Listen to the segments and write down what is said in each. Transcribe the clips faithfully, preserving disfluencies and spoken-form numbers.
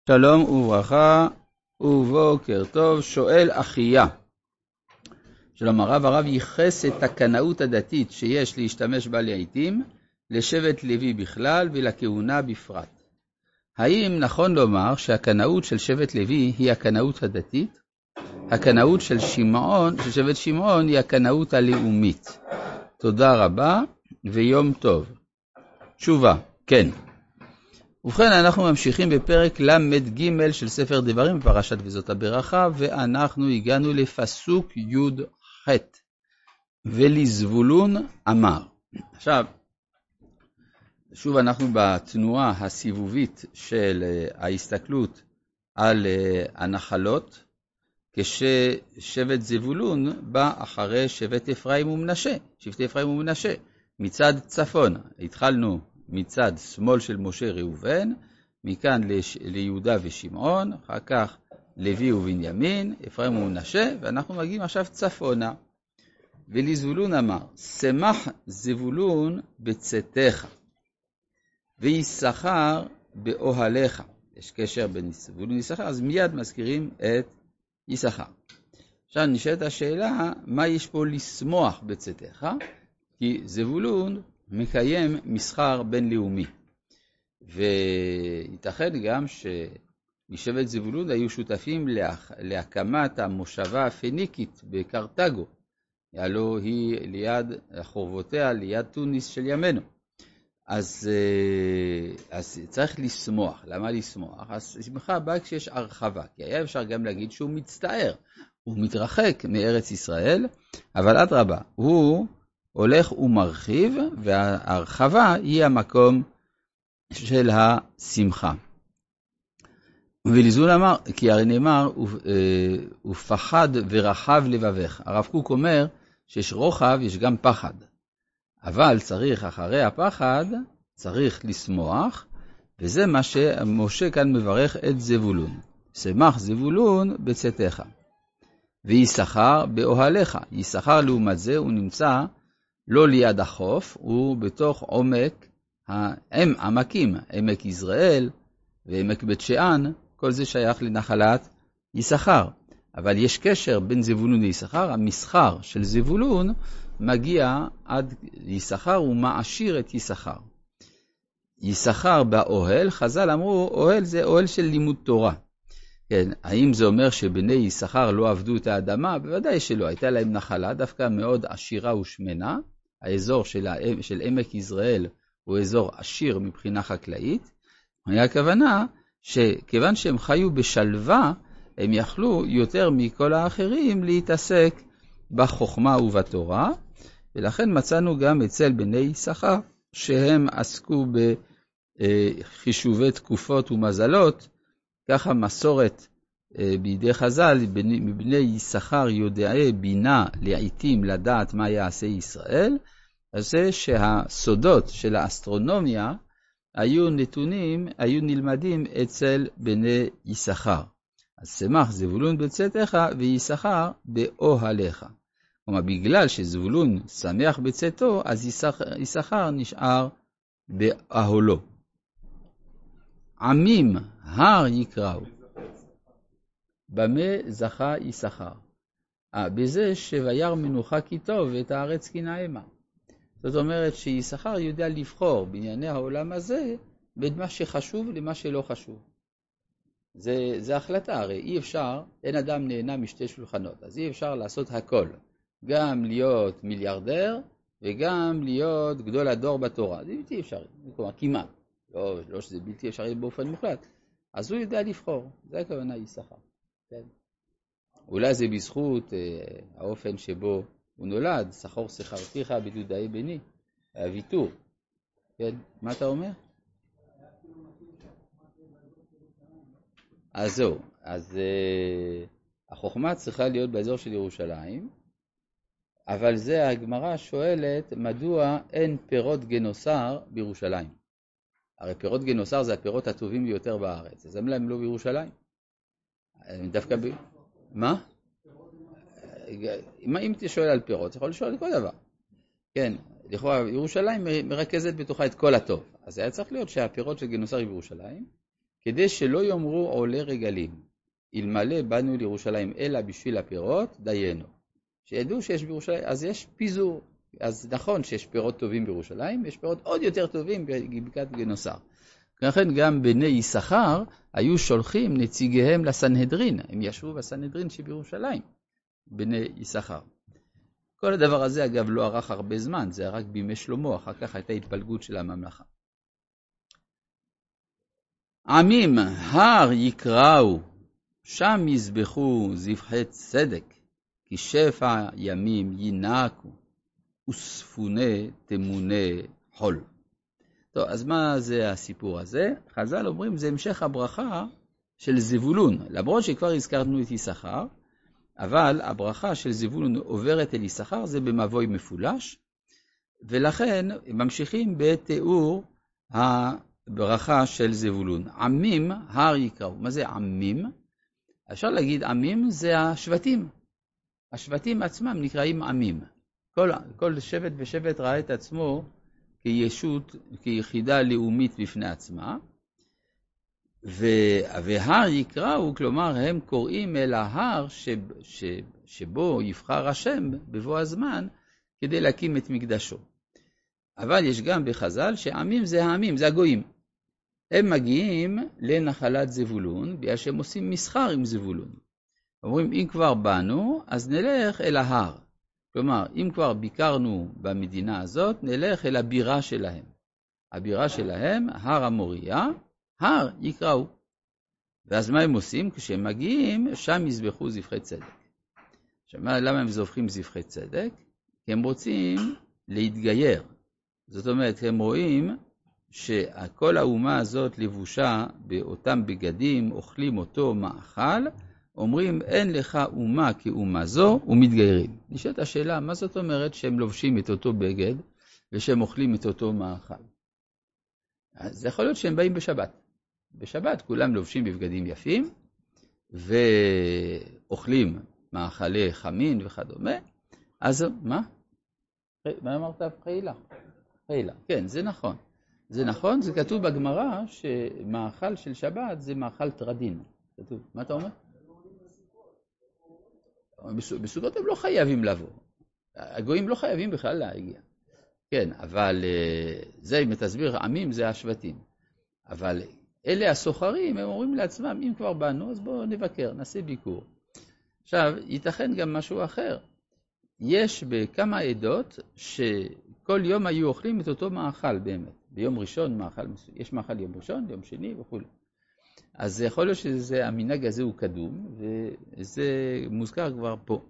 שלום וברכה ובוקר טוב. שואל אחיה, שלום הרב, הרב ייחס את הקנאות הדתית שיש להשתמש בה לעתים לשבט לוי בכלל ולכהונה בפרט. האם נכון לומר שהקנאות של שבט לוי היא הקנאות הדתית? הקנאות של שמעון, של שבט שמעון, היא הקנאות הלאומית. תודה רבה ויום טוב. תשובה, כן. ובכן, אנחנו ממשיכים בפרק למד ג' של ספר דברים בפרשת וזאת הברכה, ואנחנו הגענו לפסוק י' ח' ולזבולון אמר. עכשיו, שוב אנחנו בתנועה הסיבובית של ההסתכלות על הנחלות, כששבט זבולון בא אחרי שבט אפרים ומנשה, שבט אפרים ומנשה, מצד צפון. התחלנו מצד שמאל של משה ראובן, מכאן ליהודה ושמעון, אחר כך לוי ובנימין, אפרים ומנשה, ואנחנו מגיעים עכשיו צפונה. ולזבולון אמר, שמח זבולון בצאתך, ויששכר באוהליך. יש קשר בין זבולון ויששכר, אז מיד מזכירים את יששכר. עכשיו נשאלת השאלה, מה יש פה לשמוח בצאתך? כי זבולון מקיים מסחר בינלאומי, וייתכן גם שמשבט זבולון היו שותפים להק... להקמת המושבה הפניקית בקרתגו, הלוא היא ליד חורבותיה, ליד טוניס של ימינו. אז, אז צריך לשמוח. למה לשמוח? אז שמחה באה כשיש הרחבה, כי היה אפשר גם להגיד שהוא מצטער, הוא מתרחק מארץ ישראל, אבל אדרבה, הוא הולך ומרחיב, וההרחבה היא המקום של השמחה. ולזבולון אמר, כי הרי נאמר, ופחד ורחב לבבך. הרב קוק אומר שיש רוחב, יש גם פחד. אבל צריך אחרי הפחד, צריך לשמוח, וזה מה שמשה כאן מברך את זבולון. שמח זבולון בצאתך. ויששכר באוהליך. יששכר לעומת זה הוא נמצא לא ליד החוף, הוא בתוך עומק, הם עמקים, עמק יזרעאל ועמק בית שאן, כל זה שייך לנחלת יששכר. אבל יש קשר בין זבולון ליששכר, המסחר של זבולון מגיע עד יששכר ומעשיר את יששכר. יששכר באוהל, חז"ל אמרו, אוהל זה אוהל של לימוד תורה. כן, האם זה אומר שבני יששכר לא עבדו את האדמה? בוודאי שלא, הייתה להם נחלה דווקא מאוד עשירה ושמנה. האזור של, של עמק יזרעאל הוא אזור עשיר מבחינה חקלאית. היה הכוונה שכיוון שהם חיו בשלווה, הם יכלו יותר מכל האחרים להתעסק בחוכמה ובתורה, ולכן מצאנו גם אצל בני יששכר שהם עסקו בחישובי תקופות ומזלות. ככה מסורת בידי חז"ל, מבני יששכר יודעי בינה לעתים לדעת מה יעשה ישראל, אז זה שהסודות של האסטרונומיה היו נתונים, היו נלמדים אצל בני יששכר. אז שמח זבולון בצאתך ויששכר באוהליך. כלומר, בגלל שזבולון שמח בצאתו, אז יששכר נשאר באהלו. עמים הר יקראו. במה זכה יששכר? אה, בזה שויר מנוחה כי טוב ואת הארץ כי נעמה. זאת אומרת שיששכר יודע לבחור בענייני העולם הזה בין מה שחשוב למה שלא חשוב. זה, זה החלטה, הרי אי אפשר, אין אדם נהנה משתי שולחנות, אז אי אפשר לעשות הכל. גם להיות מיליארדר וגם להיות גדול הדור בתורה. זה בלתי אפשרי, כלומר כמעט. לא, לא שזה בלתי אפשרי באופן מוחלט. אז הוא יודע לבחור, זה הכוונה יששכר. כן. אולי זה בזכות אה, האופן שבו הוא נולד, שכור שכרתיך בדודאי בני, הוויתור. כן, מה אתה אומר? אז זהו, אז אה, החוכמה צריכה להיות באזור של ירושלים, אבל זה הגמרא שואלת מדוע אין פירות גנוסר בירושלים. הרי פירות גנוסר זה הפירות הטובים ביותר בארץ, אז למה הם לא בירושלים? דווקא ב... מה? אם אתה שואל על פירות, יכול לשאול על כל דבר. כן, לכאורה, ירושלים מרכזת בתוכה את כל הטוב. אז היה צריך להיות שהפירות של גנוסר בירושלים, כדי שלא יאמרו עולה רגלים, אלמלא באנו לירושלים אלא בשביל הפירות, דיינו. שידעו שיש בירושלים, אז יש פיזור. אז נכון שיש פירות טובים בירושלים, יש פירות עוד יותר טובים בבקעת גנוסר. לכן גם בני יששכר היו שולחים נציגיהם לסנהדרין, הם ישבו בסנהדרין שבירושלים, בני יששכר. כל הדבר הזה אגב לא ארך הרבה זמן, זה רק בימי שלמה, אחר כך הייתה התפלגות של הממלכה. עמים הר יקראו, שם יזבחו זבחי צדק, כי שפע ימים ינעקו, וספוני תמוני חול. טוב, אז מה זה הסיפור הזה? חז"ל אומרים, זה המשך הברכה של זבולון. למרות שכבר הזכרנו את יששכר, אבל הברכה של זבולון עוברת אל יששכר, זה במבוי מפולש, ולכן ממשיכים בתיאור הברכה של זבולון. עמים הר יקראו. מה זה עמים? אפשר להגיד עמים זה השבטים. השבטים עצמם נקראים עמים. כל, כל שבט ושבט ראה את עצמו כישות, כיחידה לאומית בפני עצמה, ו, והר יקראו, כלומר הם קוראים אל ההר שב, ש, שבו יבחר השם בבוא הזמן כדי להקים את מקדשו. אבל יש גם בחז"ל שעמים זה העמים, זה הגויים. הם מגיעים לנחלת זבולון, בגלל שהם עושים מסחר עם זבולון. אומרים, אם כבר באנו, אז נלך אל ההר. כלומר, אם כבר ביקרנו במדינה הזאת, נלך אל הבירה שלהם. הבירה שלהם, הר המוריה, הר יקראו. ואז מה הם עושים? כשהם מגיעים, שם יזבחו זבחי צדק. עכשיו, למה הם זובחים זבחי צדק? כי הם רוצים להתגייר. זאת אומרת, הם רואים שכל האומה הזאת לבושה באותם בגדים, אוכלים אותו מאכל, אומרים, אין לך אומה כאומה זו, ומתגיירים. נשאלת השאלה, מה זאת אומרת שהם לובשים את אותו בגד, ושהם אוכלים את אותו מאכל? אז זה יכול להיות שהם באים בשבת. בשבת כולם לובשים בבגדים יפים, ואוכלים מאכלי חמין וכדומה. אז מה? מה אמרת? חילה. חילה. כן, זה נכון. זה נכון, זה כתוב בגמרא, שמאכל של שבת זה מאכל טרדין. כתוב. מה אתה אומר? בסוגות הם לא חייבים לבוא. הגויים לא חייבים בכלל להגיע. כן, אבל זה, אם תסביר, עמים זה השבטים. אבל אלה הסוחרים, הם אומרים לעצמם, אם כבר באנו, אז בואו נבקר, נעשה ביקור. עכשיו, ייתכן גם משהו אחר. יש בכמה עדות שכל יום היו אוכלים את אותו מאכל באמת. ביום ראשון מאכל, יש מאכל יום ראשון, יום שני וכו'. אז יכול להיות שזה, המנהג הזה הוא קדום, וזה מוזכר כבר פה.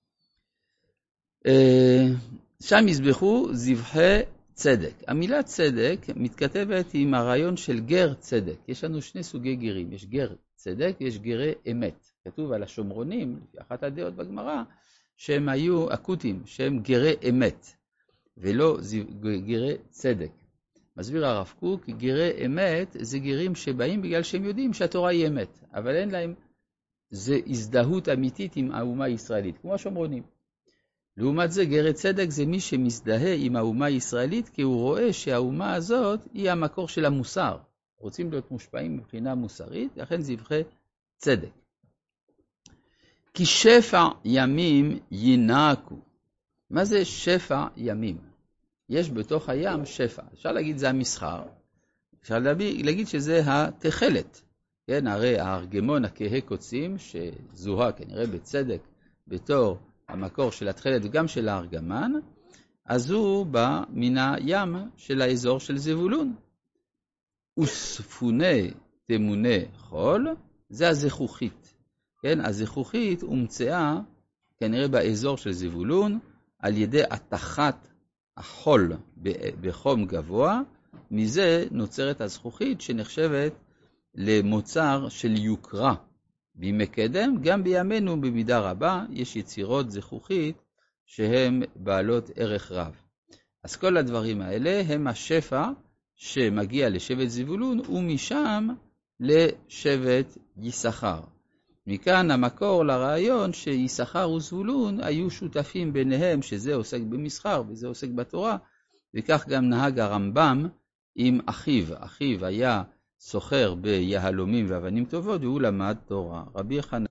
שם יזבחו זבחי צדק. המילה צדק מתכתבת עם הרעיון של גר צדק. יש לנו שני סוגי גרים, יש גר צדק ויש גרי אמת. כתוב על השומרונים, אחת הדעות בגמרא, שהם היו אקוטים, שהם גרי אמת, ולא גרי צדק. מסביר הרב קוק, גרי אמת זה גרים שבאים בגלל שהם יודעים שהתורה היא אמת, אבל אין להם, זה הזדהות אמיתית עם האומה הישראלית, כמו השומרונים. לעומת זה, גרי צדק זה מי שמזדהה עם האומה הישראלית, כי הוא רואה שהאומה הזאת היא המקור של המוסר. רוצים להיות מושפעים מבחינה מוסרית, לכן זבחי צדק. כי שפע ימים ינעקו. מה זה שפע ימים? יש בתוך הים שפע. אפשר להגיד זה המסחר. אפשר להגיד שזה התחלת. כן, הרי הארגמון הכהה קוצים, שזוהה כנראה בצדק בתור המקור של התחלת וגם של הארגמן, אז הוא בא מן הים של האזור של זבולון. וספוני תמוני חול, זה הזכוכית. כן, הזכוכית הומצאה כנראה באזור של זבולון, על ידי התחת החול בחום גבוה, מזה נוצרת הזכוכית שנחשבת למוצר של יוקרה. בימי קדם, גם בימינו במידה רבה, יש יצירות זכוכית שהן בעלות ערך רב. אז כל הדברים האלה הם השפע שמגיע לשבט זבולון, ומשם לשבט יששכר. מכאן המקור לרעיון שיששכר וזבולון היו שותפים ביניהם, שזה עוסק במסחר וזה עוסק בתורה, וכך גם נהג הרמב"ם עם אחיו. אחיו היה סוחר ביהלומים ואבנים טובות, והוא למד תורה. רבי חנניה